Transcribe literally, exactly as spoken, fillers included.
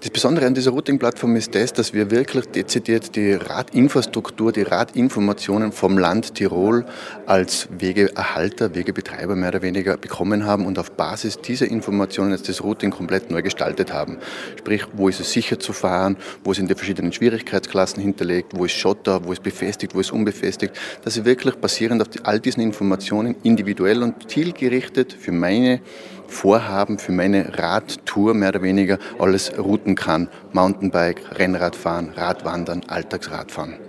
Das Besondere an dieser Routing-Plattform ist das, dass wir wirklich dezidiert die Radinfrastruktur, die Radinformationen vom Land Tirol als Wegeerhalter, Wegebetreiber mehr oder weniger bekommen haben und auf Basis dieser Informationen jetzt das Routing komplett neu gestaltet haben. Sprich, wo ist es sicher zu fahren, wo sind die verschiedenen Schwierigkeitsklassen hinterlegt, wo ist Schotter, wo ist befestigt, wo ist unbefestigt, dass ich wirklich basierend auf all diesen Informationen individuell und zielgerichtet für meine Vorhaben, für meine Radtour mehr oder weniger alles routen kann. Mountainbike, Rennradfahren, Radwandern, Alltagsradfahren.